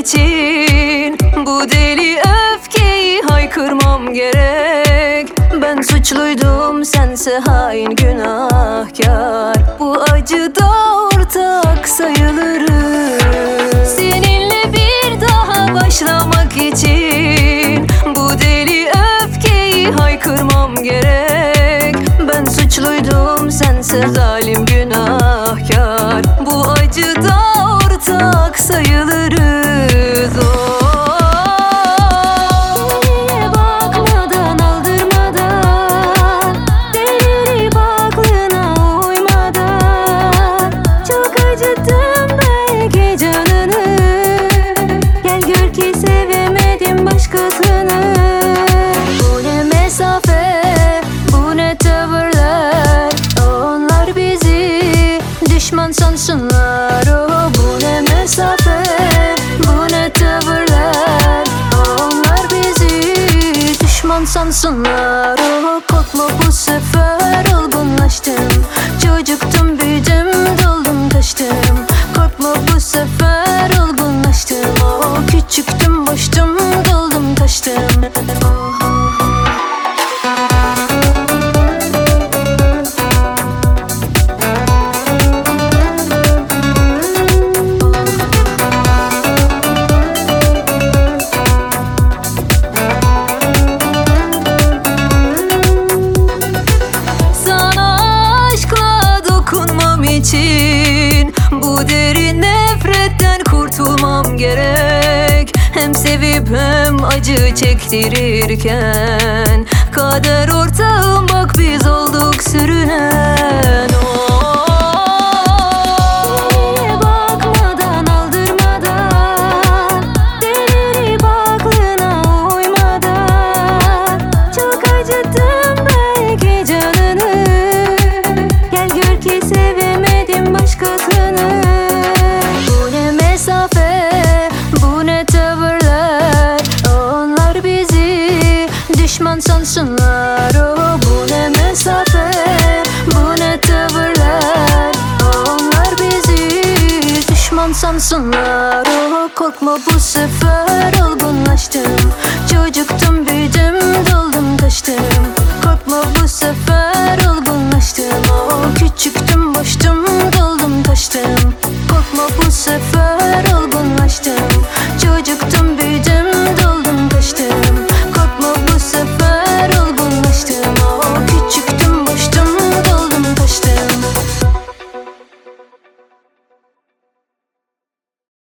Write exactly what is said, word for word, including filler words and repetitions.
için bu deli öfkeyi haykırmam gerek. Ben suçluydum, sense hain günahkar. Bu acıda ortak sayılırız. Seninle bir daha başlamak için bu deli öfkeyi haykırmam gerek. Ben suçluydum, sense zalim günahkar. Bu acıda ortak sayılırız. Oh. Düşman sansınlar, oh bu ne mesafe, bu ne tavırlar. Onlar bizi düşman sansınlar, oh korkma bu sefer olgunlaştım. Çocuktum, büyüdüm, doldum, taştım. Korkma bu sefer olgunlaştım, oh küçüktüm, boştum, doldum, taştım. Oh. için bu derin nefretten kurtulmam gerek. Hem sevip hem acı çektirirken kader ortağım, bak biz olduk sürünen. Oh. Bu ne mesafe, bu ne tavırlar. Onlar bizi düşman sansınlar, oh bu ne mesafe, bu ne tavırlar. Onlar bizi düşman sansınlar, oh korkma bu sefer olgunlaştım. Çocuktum,